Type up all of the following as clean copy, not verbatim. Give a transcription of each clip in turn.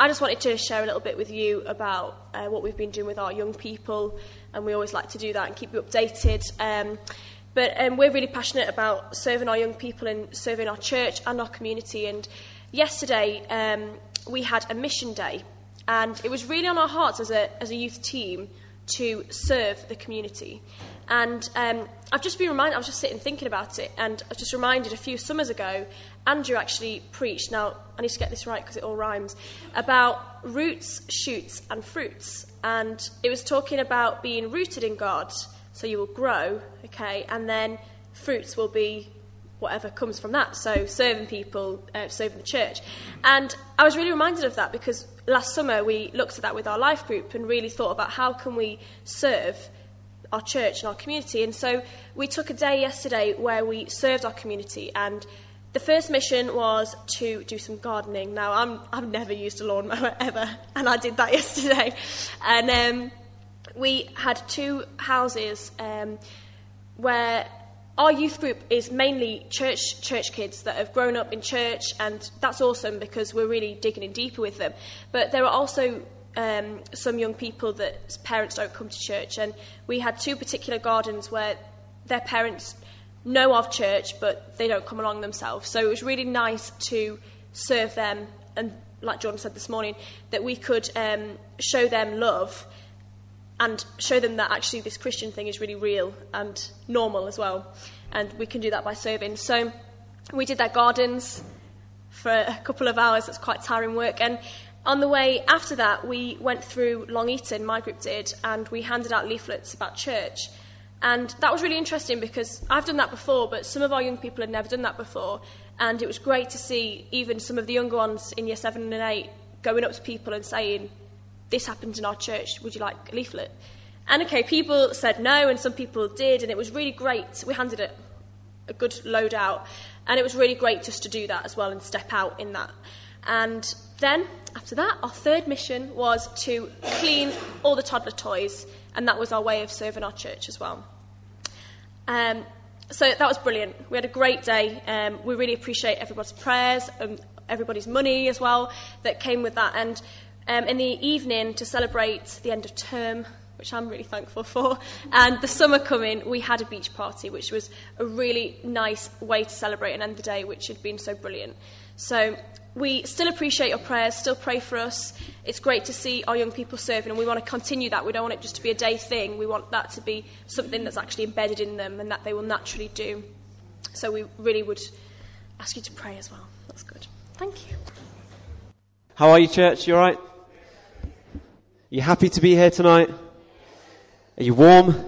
I just wanted to share a little bit with you about what we've been doing with our young people, and we always like to do that and keep you updated. But we're really passionate about serving our young people and serving our church and our community. And yesterday we had a mission day, and it was really on our hearts as a youth team to serve the community. And I've just been reminded, I was just sitting thinking about it, and I was just reminded a few summers ago, Andrew actually preached, now I need to get this right because it all rhymes, about roots, shoots and fruits. And it was talking about being rooted in God, so you will grow, okay, and then fruits will be whatever comes from that, so serving people, serving the church. And I was really reminded of that because last summer we looked at that with our life group and really thought about how can we serve our church and our community. And so we took a day yesterday where we served our community, and the first mission was to do some gardening. Now, I've never used a lawnmower ever, and I did that yesterday. And we had 2 houses where our youth group is mainly church kids that have grown up in church, and that's awesome because we're really digging in deeper with them. But there are also some young people that parents don't come to church, and we had 2 particular gardens where their parents know of church but they don't come along themselves. So it was really nice to serve them, and like Jordan said this morning, that we could show them love and show them that actually this Christian thing is really real and normal as well, and we can do that by serving. So we did their gardens for a couple of hours. That's quite tiring work. And on the way after that, we went through Long Eaton, my group did, and we handed out leaflets about church. And that was really interesting because I've done that before, but some of our young people had never done that before. And it was great to see even some of the younger ones in year 7 and 8 going up to people and saying, this happened in our church, would you like a leaflet? And okay, people said no, and some people did, and it was really great. We handed it a good load out, and it was really great just to do that as well and step out in that. And then, after that, our third mission was to clean all the toddler toys, and that was our way of serving our church as well. So that was brilliant. We had a great day. We really appreciate everybody's prayers and everybody's money as well that came with that. And in the evening, to celebrate the end of term, which I'm really thankful for, and the summer coming, we had a beach party, which was a really nice way to celebrate and end the day, which had been so brilliant. So we still appreciate your prayers, still pray for us. It's great to see our young people serving, and we want to continue that. We don't want it just to be a day thing. We want that to be something that's actually embedded in them and that they will naturally do. So we really would ask you to pray as well. That's good. Thank you. How are you, church? You all right? Are you happy to be here tonight? Are you warm?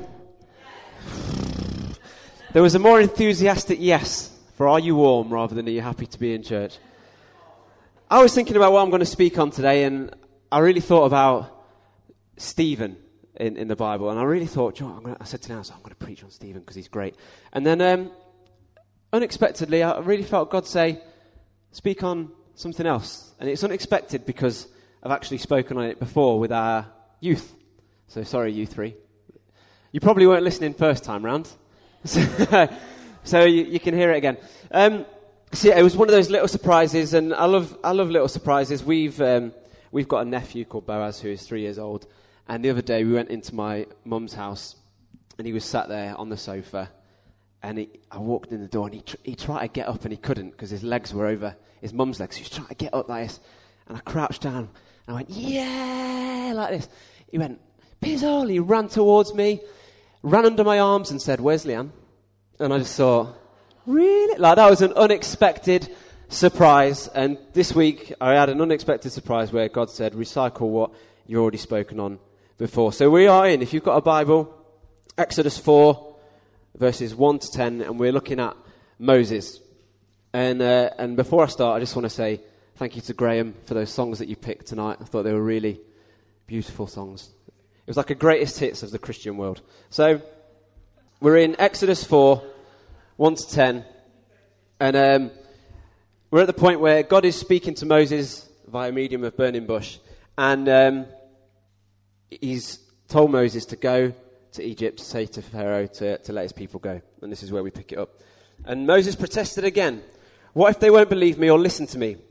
There was a more enthusiastic yes for are you warm rather than are you happy to be in church. I was thinking about what I'm going to speak on today, and I really thought about Stephen in the Bible, and I really thought, John, I said to Nancy, I'm going to preach on Stephen because he's great. And then unexpectedly, I really felt God say, speak on something else. And it's unexpected because I've actually spoken on it before with our youth. So sorry, you 3. You probably weren't listening first time round. So you can hear it again. So yeah, it was one of those little surprises, and I love little surprises. We've got a nephew called Boaz who is 3 years old, and the other day we went into my mum's house, and he was sat there on the sofa, and I walked in the door, and he tried to get up, and he couldn't because his legs were over his mum's legs. He was trying to get up like this, and I crouched down, and I went, yeah, like this. He went, Pizzle. He ran towards me, ran under my arms, and said, where's Leanne? And I just thought, really? Like, that was an unexpected surprise. And this week, I had an unexpected surprise where God said, recycle what you've already spoken on before. So we are in, if you've got a Bible, Exodus 4, verses 1 to 10, and we're looking at Moses. And before I start, I just want to say thank you to Graham for those songs that you picked tonight. I thought they were really beautiful songs. It was like a greatest hits of the Christian world. So we're in Exodus 4, 1 to 10, and we're at the point where God is speaking to Moses via medium of burning bush, and he's told Moses to go to Egypt, to say to Pharaoh to let his people go, and this is where we pick it up. And Moses protested again. What if they won't believe me or listen to me?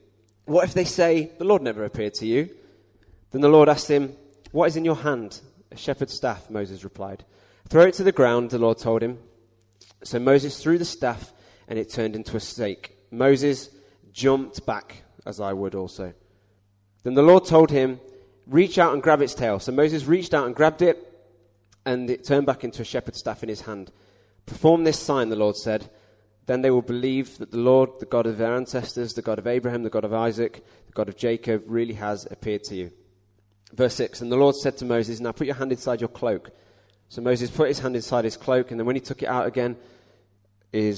What if they say, the Lord never appeared to you? Then the Lord asked him, what is in your hand? A shepherd's staff, Moses replied. Throw it to the ground, the Lord told him. So Moses threw the staff, and it turned into a snake. Moses jumped back, as I would also. Then the Lord told him, reach out and grab its tail. So Moses reached out and grabbed it, and it turned back into a shepherd's staff in his hand. Perform this sign, the Lord said. Then they will believe that the Lord, the God of their ancestors, the God of Abraham, the God of Isaac, the God of Jacob, really has appeared to you. Verse 6, and the Lord said to Moses, now put your hand inside your cloak. So Moses put his hand inside his cloak, and then when he took it out again, I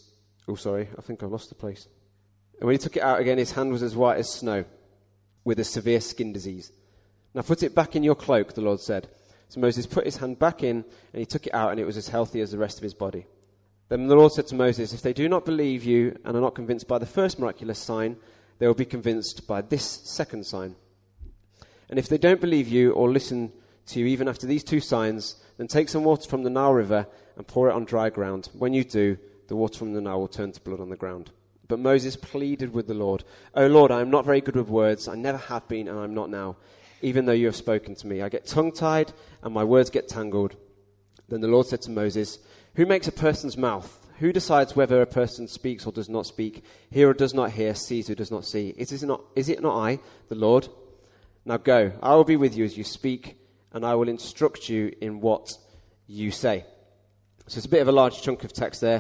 think I lost the place. And when he took it out again, his hand was as white as snow, with a severe skin disease. Now put it back in your cloak, the Lord said. So Moses put his hand back in, and he took it out, and it was as healthy as the rest of his body. Then the Lord said to Moses, if they do not believe you and are not convinced by the first miraculous sign, they will be convinced by this second sign. And if they don't believe you or listen to you even after these two signs, then take some water from the Nile River and pour it on dry ground. When you do, the water from the Nile will turn to blood on the ground. But Moses pleaded with the Lord, O Lord, I am not very good with words. I never have been, and I am not now, even though you have spoken to me. I get tongue-tied, and my words get tangled. Then the Lord said to Moses, who makes a person's mouth? Who decides whether a person speaks or does not speak, hear or does not hear, sees or does not see? Is it not I, the Lord? Now go, I will be with you as you speak, and I will instruct you in what you say. So it's a bit of a large chunk of text there.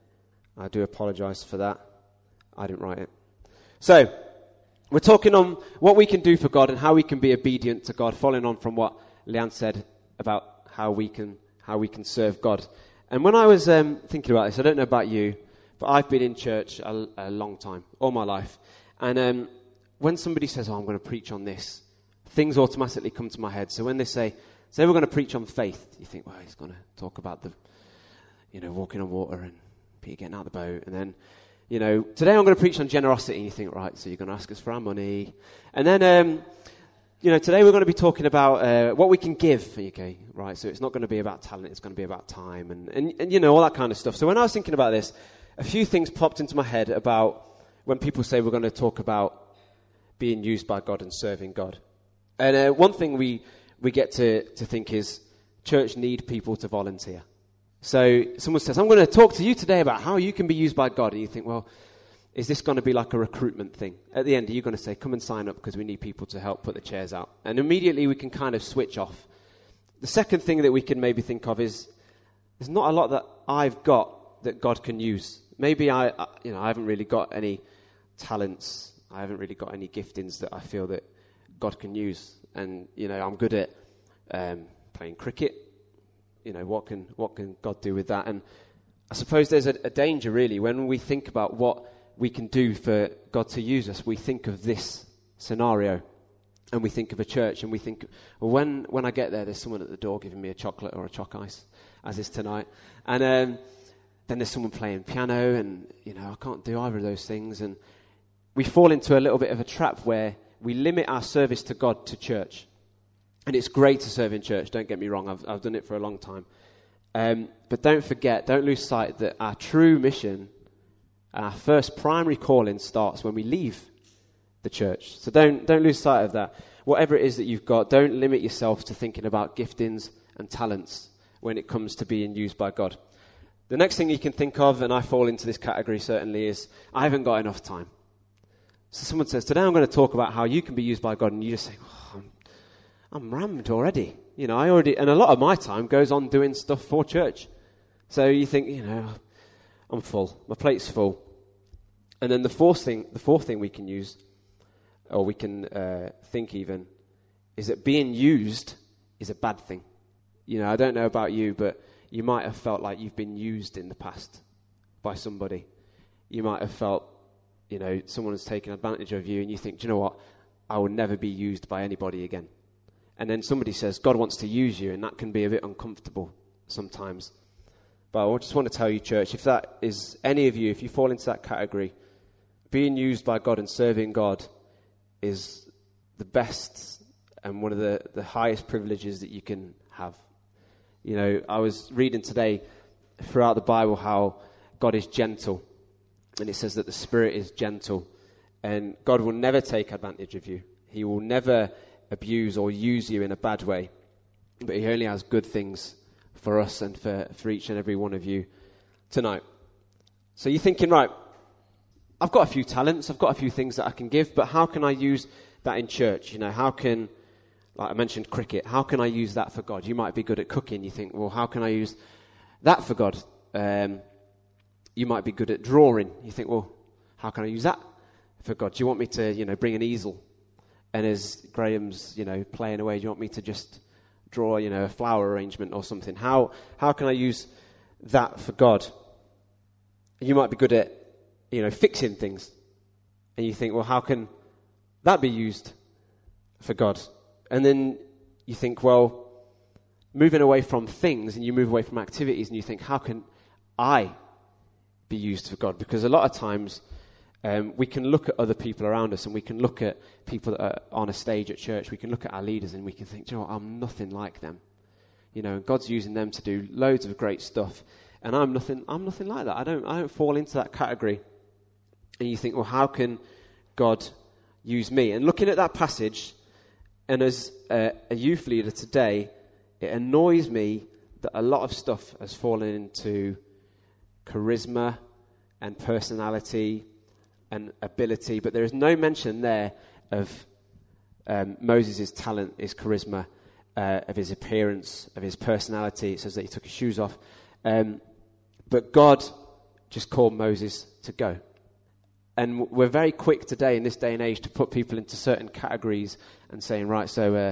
I do apologize for that. I didn't write it. So, we're talking on what we can do for God and how we can be obedient to God, following on from what Leanne said about how we can serve God. And when I was thinking about this, I don't know about you, but I've been in church a long time, all my life. And when somebody says, I'm going to preach on this, things automatically come to my head. So when they say we're going to preach on faith, you think, well, he's going to talk about walking on water and Peter getting out of the boat. And then, today I'm going to preach on generosity. And you think, right, so you're going to ask us for our money. And then, today we're going to be talking about what we can give. Okay, right, so it's not going to be about talent, it's going to be about time and all that kind of stuff. So when I was thinking about this, a few things popped into my head about when people say we're going to talk about being used by God and serving God. And one thing we get to think is church need people to volunteer. So someone says, I'm going to talk to you today about how you can be used by God. And you think, well, is this going to be like a recruitment thing? At the end, are you going to say, come and sign up because we need people to help put the chairs out? And immediately we can kind of switch off. The second thing that we can maybe think of is there's not a lot that I've got that God can use. Maybe I haven't really got any talents. I haven't really got any giftings that I feel that God can use. And, I'm good at playing cricket. What can God do with that? And I suppose there's a danger, really, when we think about what we can do for God to use us. We think of this scenario, and we think of a church, and we think, well, when I get there's someone at the door giving me a chocolate or a choc ice, as is tonight. And then there's someone playing piano, and, I can't do either of those things. And we fall into a little bit of a trap where we limit our service to God to church. And it's great to serve in church, don't get me wrong, I've done it for a long time. But don't lose sight that our true mission, our first primary calling starts when we leave the church. So don't lose sight of that. Whatever it is that you've got, don't limit yourself to thinking about giftings and talents when it comes to being used by God. The next thing you can think of, and I fall into this category certainly, is I haven't got enough time. So someone says, today I'm going to talk about how you can be used by God, and you just say, I'm rammed already. And a lot of my time goes on doing stuff for church. So you think, I'm full. My plate's full. And then the fourth thing we can use, or we can think even, is that being used is a bad thing. I don't know about you, but you might have felt like you've been used in the past by somebody. You might have felt, someone has taken advantage of you, and you think, do you know what? I will never be used by anybody again. And then somebody says, God wants to use you, and that can be a bit uncomfortable sometimes. But I just want to tell you, church, if that is any of you, if you fall into that category, being used by God and serving God is the best and one of the highest privileges that you can have. I was reading today throughout the Bible how God is gentle, and it says that the Spirit is gentle. And God will never take advantage of you. He will never abuse or use you in a bad way. But he only has good things for us and for each and every one of you tonight. So you're thinking, right, I've got a few talents, I've got a few things that I can give, but how can I use that in church? You know, how can, like I mentioned cricket, how can I use that for God? You might be good at cooking. You think, well, how can I use that for God? You might be good at drawing. You think, well, how can I use that for God? Do you want me to, bring an easel? And as Graham's, playing away, do you want me to just draw, a flower arrangement or something? How can I use that for God? You might be good at, fixing things. And you think, well, how can that be used for God? And then you think, well, moving away from things, and you move away from activities, and you think, how can I be used for God? Because a lot of times we can look at other people around us, and we can look at people that are on a stage at church. We can look at our leaders, and we can think, do you know what, I'm nothing like them. And God's using them to do loads of great stuff, and I'm nothing like that. I don't fall into that category. And you think, well, how can God use me? And looking at that passage, and as a youth leader today, it annoys me that a lot of stuff has fallen into charisma and personality and ability, but there is no mention there of Moses' talent, his charisma, of his appearance, of his personality. It says that he took his shoes off. But God just called Moses to go. And we're very quick today in this day and age to put people into certain categories and saying, right, so,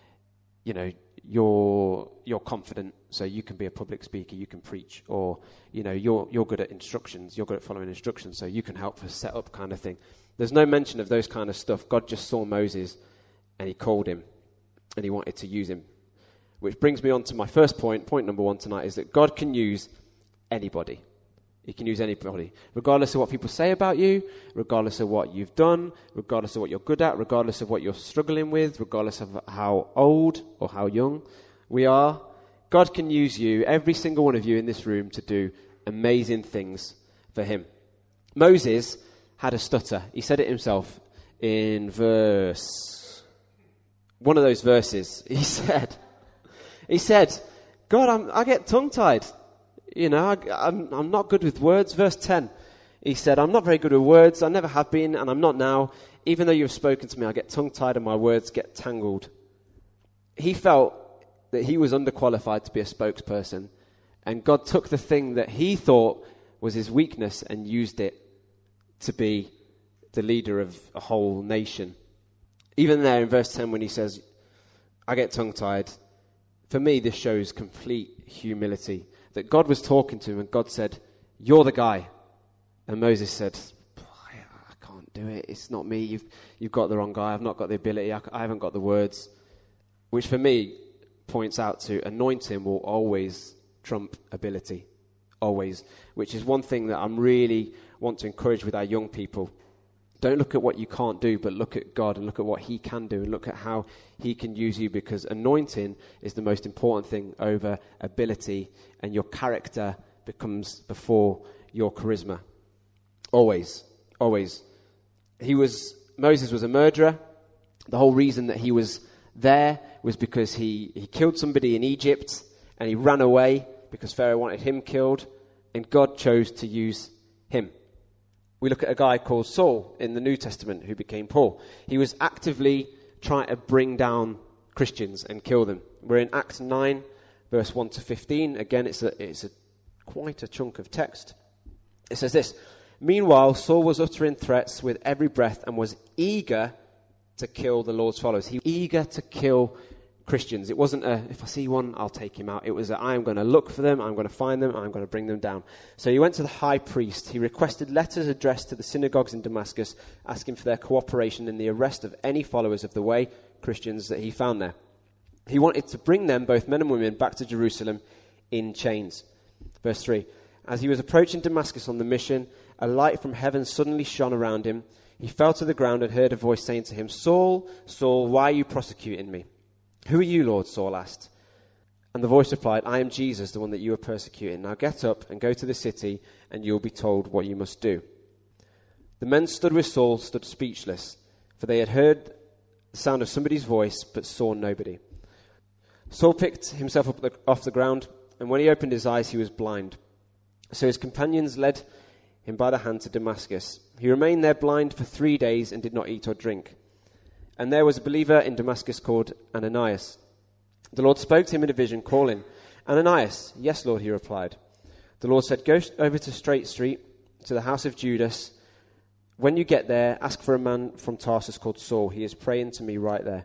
you're confident, so you can be a public speaker, you can preach, or, you're good at instructions, you're good at following instructions, so you can help us set up kind of thing. There's no mention of those kind of stuff. God just saw Moses and he called him and he wanted to use him. Which brings me on to my first point. Point number one tonight is that God can use anybody. He can use anybody, regardless of what people say about you, regardless of what you've done, regardless of what you're good at, regardless of what you're struggling with, regardless of how old or how young we are. God can use you, every single one of you in this room, to do amazing things for him. Moses had a stutter. He said it himself in one of those verses. He said, God, I get tongue-tied. I'm not good with words. Verse 10, he said, I'm not very good with words. I never have been, and I'm not now. Even though you've spoken to me, I get tongue-tied and my words get tangled. He felt that he was underqualified to be a spokesperson, and God took the thing that he thought was his weakness and used it to be the leader of a whole nation. Even there in verse 10 when he says, I get tongue-tied, for me this shows complete humility. That God was talking to him and God said, you're the guy. And Moses said, I can't do it. It's not me. You've got the wrong guy. I've not got the ability. I haven't got the words. Which for me points out to anointing will always trump ability. Always. Which is one thing that I'm really want to encourage with our young people. Don't look at what you can't do, but look at God and look at what he can do and look at how he can use you, because anointing is the most important thing over ability, and your character becomes before your charisma. Always. Always. Moses was a murderer. The whole reason that he was there was because he killed somebody in Egypt and he ran away because Pharaoh wanted him killed, and God chose to use him. We look at a guy called Saul in the New Testament who became Paul. He was actively trying to bring down Christians and kill them. We're in Acts 9, verse 1 to 15. Again, it's quite a chunk of text. It says this, meanwhile, Saul was uttering threats with every breath and was eager to kill the Lord's followers. He was eager to kill Christians. It wasn't if I see one, I'll take him out. It was I am going to look for them, I'm going to find them, I'm going to bring them down. So he went to the high priest. He requested letters addressed to the synagogues in Damascus, asking for their cooperation in the arrest of any followers of the way, Christians that he found there. He wanted to bring them, both men and women, back to Jerusalem in chains. Verse 3, as he was approaching Damascus on the mission, a light from heaven suddenly shone around him. He fell to the ground and heard a voice saying to him, Saul, Saul, why are you persecuting me? Who are you, Lord? Saul asked. And the voice replied, I am Jesus, the one that you are persecuting. Now get up and go to the city, and you'll be told what you must do. The men stood with Saul, stood speechless, for they had heard the sound of somebody's voice, but saw nobody. Saul picked himself up off the ground, and when he opened his eyes, he was blind. So his companions led him by the hand to Damascus. He remained there blind for 3 days and did not eat or drink. And there was a believer in Damascus called Ananias. The Lord spoke to him in a vision, calling, "Ananias." "Yes, Lord," he replied. The Lord said, "Go over to Straight Street, to the house of Judas. When you get there, ask for a man from Tarsus called Saul. He is praying to me right there.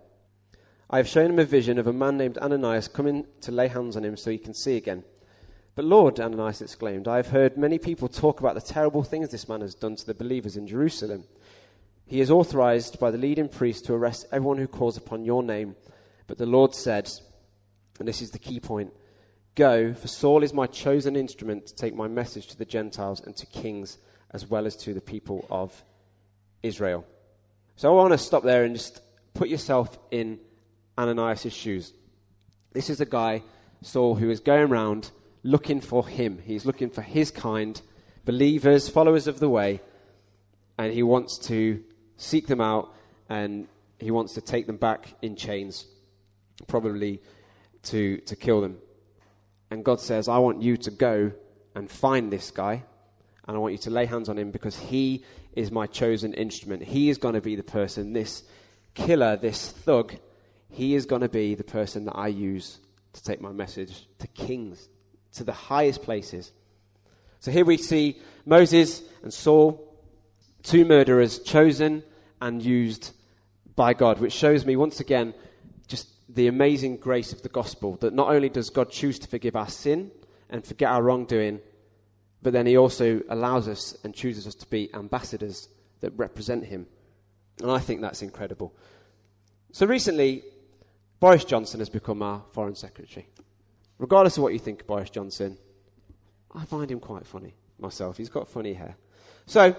I have shown him a vision of a man named Ananias coming to lay hands on him so he can see again." "But Lord," Ananias exclaimed, "I have heard many people talk about the terrible things this man has done to the believers in Jerusalem. He is authorized by the leading priest to arrest everyone who calls upon your name." But the Lord said, and this is the key point, "Go, for Saul is my chosen instrument to take my message to the Gentiles and to kings, as well as to the people of Israel." So I want to stop there and just put yourself in Ananias' shoes. This is a guy, Saul, who is going around looking for him. He's looking for his kind, believers, followers of the way, and he wants to seek them out, and he wants to take them back in chains, probably to kill them. And God says, "I want you to go and find this guy, and I want you to lay hands on him because he is my chosen instrument. He is going to be the person, this killer, this thug, he is going to be the person that I use to take my message to kings, to the highest places." So here we see Moses and Saul, two murderers chosen and used by God, which shows me once again just the amazing grace of the gospel, that not only does God choose to forgive our sin and forget our wrongdoing, but then he also allows us and chooses us to be ambassadors that represent him. And I think that's incredible. So recently, Boris Johnson has become our Foreign Secretary. Regardless of what you think of Boris Johnson, I find him quite funny myself. He's got funny hair. So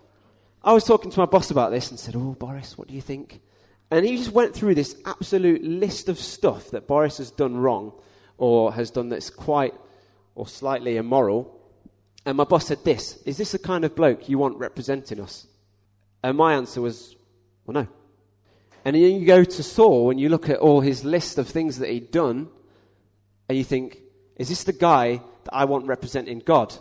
I was talking to my boss about this and said, "Oh, Boris, what do you think?" And he just went through this absolute list of stuff that Boris has done wrong or has done that's quite or slightly immoral. And my boss said this, "Is this the kind of bloke you want representing us?" And my answer was, well, no. And then you go to Saul and you look at all his list of things that he'd done, and you think, is this the guy that I want representing God?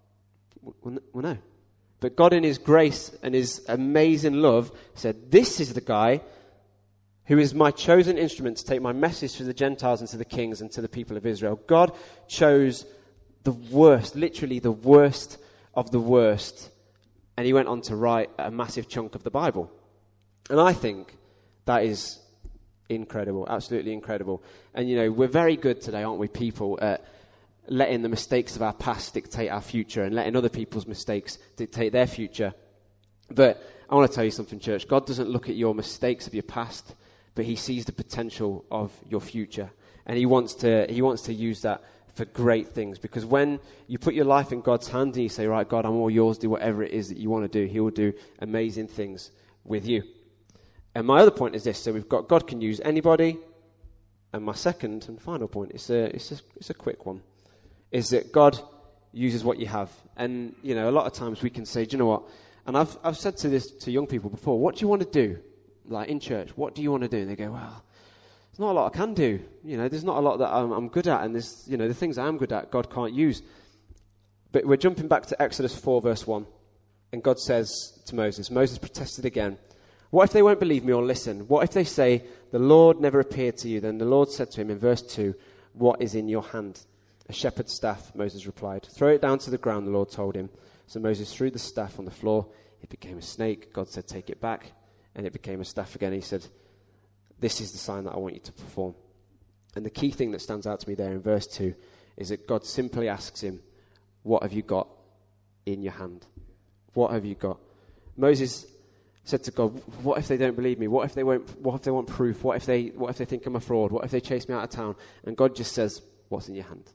Well, no. But God in his grace and his amazing love said, this is the guy who is my chosen instrument to take my message to the Gentiles and to the kings and to the people of Israel. God chose the worst, literally the worst of the worst, and he went on to write a massive chunk of the Bible. And I think that is incredible, absolutely incredible. And, you know, we're very good today, aren't we, people, at letting the mistakes of our past dictate our future and letting other people's mistakes dictate their future. But I want to tell you something, church. God doesn't look at your mistakes of your past, but he sees the potential of your future. And he wants to use that for great things. Because when you put your life in God's hand and you say, right, God, I'm all yours, do whatever it is that you want to do, he will do amazing things with you. And my other point is this. So we've got God can use anybody. And my second and final point is it's a quick one. Is that God uses what you have. And, you know, a lot of times we can say, do you know what? And I've said to young people before, what do you want to do? Like in church, what do you want to do? And they go, well, there's not a lot I can do. You know, there's not a lot that I'm good at. And there's, you know, the things I'm good at, God can't use. But we're jumping back to Exodus 4, verse 1. And God says to Moses protested again, what if they won't believe me or listen? What if they say, the Lord never appeared to you? Then the Lord said to him in verse 2, what is in your hand? A shepherd's staff, Moses replied. Throw it down to the ground, the Lord told him. So Moses threw the staff on the floor. It became a snake. God said, take it back. And it became a staff again. He said, this is the sign that I want you to perform. And the key thing that stands out to me there in verse 2 is that God simply asks him, what have you got in your hand? What have you got? Moses said to God, what if they don't believe me? What if they want proof? What if they think I'm a fraud? What if they chase me out of town? And God just says, what's in your hand?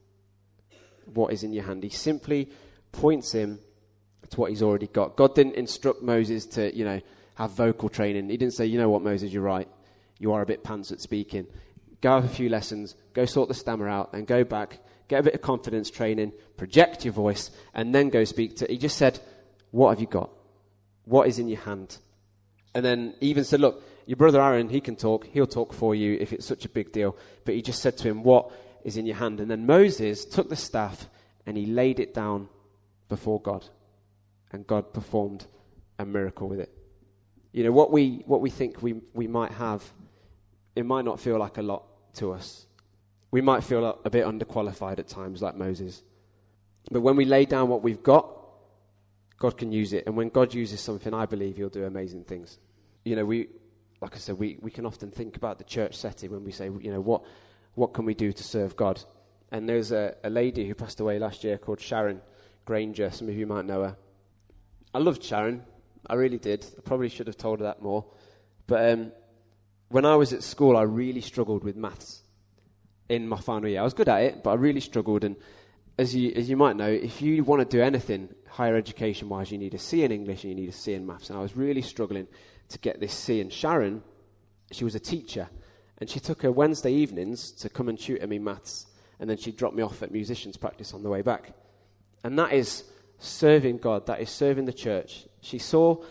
What is in your hand? He simply points him to what he's already got. God didn't instruct Moses to, you know, have vocal training. He didn't say, you know what, Moses, you're right. You are a bit pants at speaking. Go have a few lessons, go sort the stammer out, and go back, get a bit of confidence training, project your voice, and then go speak to... He just said, what have you got? what is in your hand? And then even said, look, your brother Aaron, he can talk. He'll talk for you if it's such a big deal. But he just said to him, what is in your hand? And then Moses took the staff and he laid it down before God. And God performed a miracle with it. You know, what we think we might have, it might not feel like a lot to us. We might feel a bit underqualified at times, like Moses. But when we lay down what we've got, God can use it. And when God uses something, I believe he'll do amazing things. You know, like I said, we can often think about the church setting when we say, you know, what can we do to serve God? And there's a lady who passed away last year called Sharon Granger. Some of you might know her. I loved Sharon. I really did. I probably should have told her that more. But when I was at school, I really struggled with maths in my final year. I was good at it, but I really struggled. And as you might know, if you want to do anything higher education-wise, you need a C in English and you need a C in maths. And I was really struggling to get this C. And Sharon, she was a teacher, and she took her Wednesday evenings to come and tutor me maths, and then she'd drop me off at musicians practice on the way back. And that is serving God. That is serving the church. She saw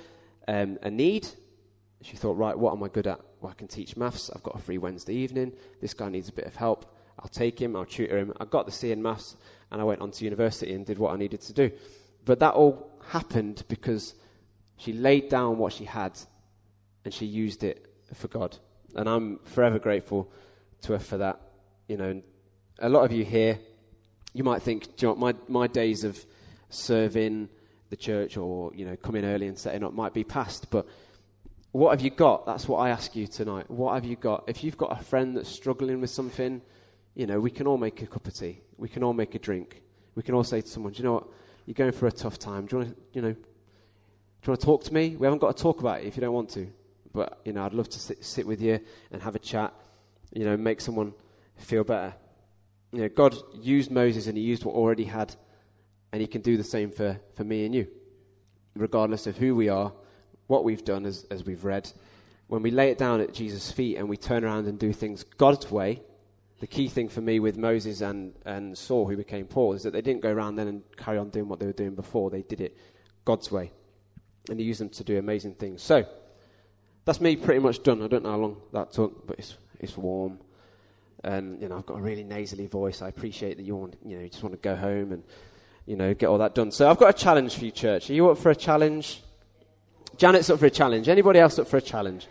a need. She thought, right, what am I good at? Well, I can teach maths. I've got a free Wednesday evening. This guy needs a bit of help. I'll take him. I'll tutor him. I got the C in maths, and I went on to university and did what I needed to do. But that all happened because she laid down what she had, and she used it for God. And I'm forever grateful to her for that. You know, a lot of you here, you might think, do you know what, my days of serving the church or, you know, coming early and setting up might be past. But what have you got? That's what I ask you tonight. What have you got? If you've got a friend that's struggling with something, you know, we can all make a cup of tea. We can all make a drink. We can all say to someone, do you know what? You're going through a tough time. Do you want to talk to me? We haven't got to talk about it if you don't want to. But, you know, I'd love to sit with you and have a chat, you know, make someone feel better. You know, God used Moses and he used what already had, and he can do the same for me and you, regardless of who we are, what we've done as we've read. When we lay it down at Jesus' feet and we turn around and do things God's way, the key thing for me with Moses and Saul, who became Paul, is that they didn't go around then and carry on doing what they were doing before. They did it God's way, and he used them to do amazing things. So that's me pretty much done. I don't know how long that took, but it's warm. And, you know, I've got a really nasally voice. I appreciate that you just want to go home and, you know, get all that done. So I've got a challenge for you, church. Are you up for a challenge? Janet's up for a challenge. Anybody else up for a challenge?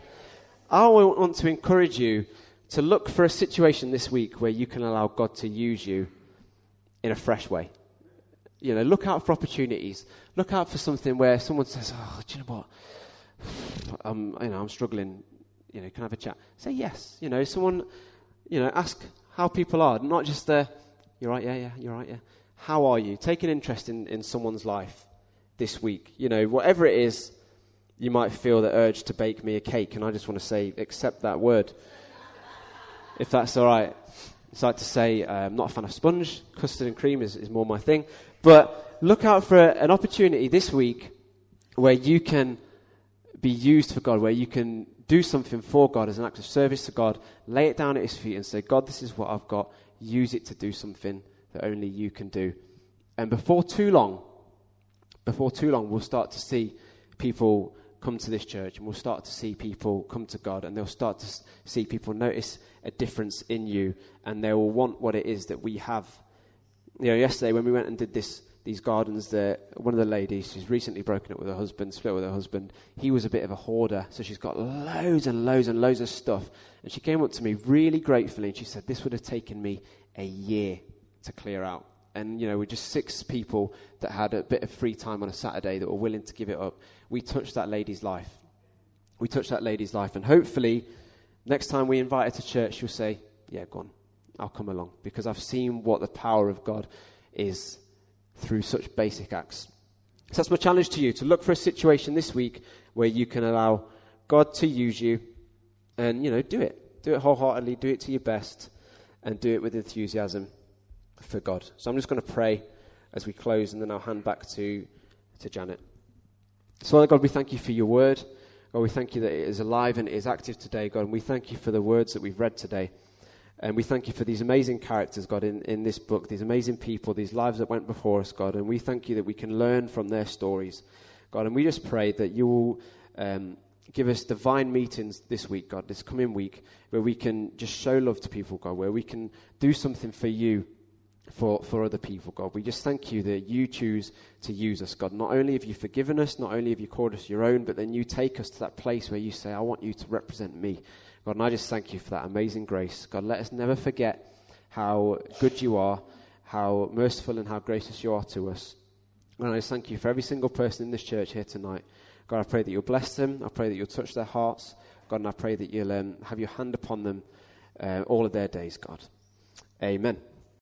I want to encourage you to look for a situation this week where you can allow God to use you in a fresh way. You know, look out for opportunities. Look out for something where someone says, oh, do you know what? I'm struggling. You know, can I have a chat? Say yes. You know, someone, you know, ask how people are. Not just you're right, yeah, you're right, yeah. How are you? Take an interest in someone's life this week. You know, whatever it is, you might feel the urge to bake me a cake, and I just want to say, accept that word. If that's all right. It's like to say, I'm not a fan of sponge. Custard and cream is more my thing. But look out for an opportunity this week where you can be used for God, where you can do something for God as an act of service to God, lay it down at his feet and say, God, this is what I've got. Use it to do something that only you can do. And before too long, we'll start to see people come to this church, and we'll start to see people come to God, and they'll start to see people notice a difference in you, and they will want what it is that we have. You know, yesterday when we went and did these gardens, one of the ladies, she's recently broken up with her husband, split with her husband. He was a bit of a hoarder, so she's got loads and loads and loads of stuff. And she came up to me really gratefully, and she said, this would have taken me a year to clear out. And, you know, we're just 6 people that had a bit of free time on a Saturday that were willing to give it up. We touched that lady's life. And hopefully, next time we invite her to church, she'll say, yeah, go on, I'll come along. Because I've seen what the power of God is through such basic acts. So that's my challenge to you, to look for a situation this week where you can allow God to use you and, you know, do it. Do it wholeheartedly, do it to your best, and do it with enthusiasm for God. So I'm just going to pray as we close, and then I'll hand back to Janet. So, Father God, we thank you for your word. God, we thank you that it is alive and it is active today, God, and we thank you for the words that we've read today. And we thank you for these amazing characters, God, in this book, these amazing people, these lives that went before us, God, and we thank you that we can learn from their stories. God. And we just pray that you will give us divine meetings this week, God, this coming week, where we can just show love to people, God, where we can do something for you, for other people, God. We just thank you that you choose to use us, God. Not only have you forgiven us, not only have you called us your own, but then you take us to that place where you say, I want you to represent me. God, and I just thank you for that amazing grace. God, let us never forget how good you are, how merciful and how gracious you are to us. And I just thank you for every single person in this church here tonight. God, I pray that you'll bless them. I pray that you'll touch their hearts. God, and I pray that you'll have your hand upon them all of their days, God. Amen.